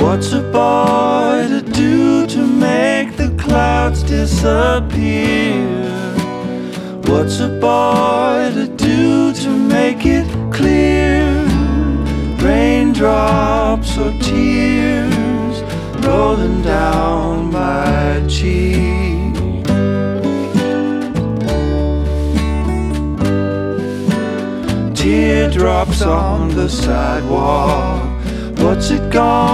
What's a boy to do to make the clouds disappear? What's a boy to do to make it clear? Raindrops or tears rolling down my cheek. Teardrops on the sidewalk. What's it gone?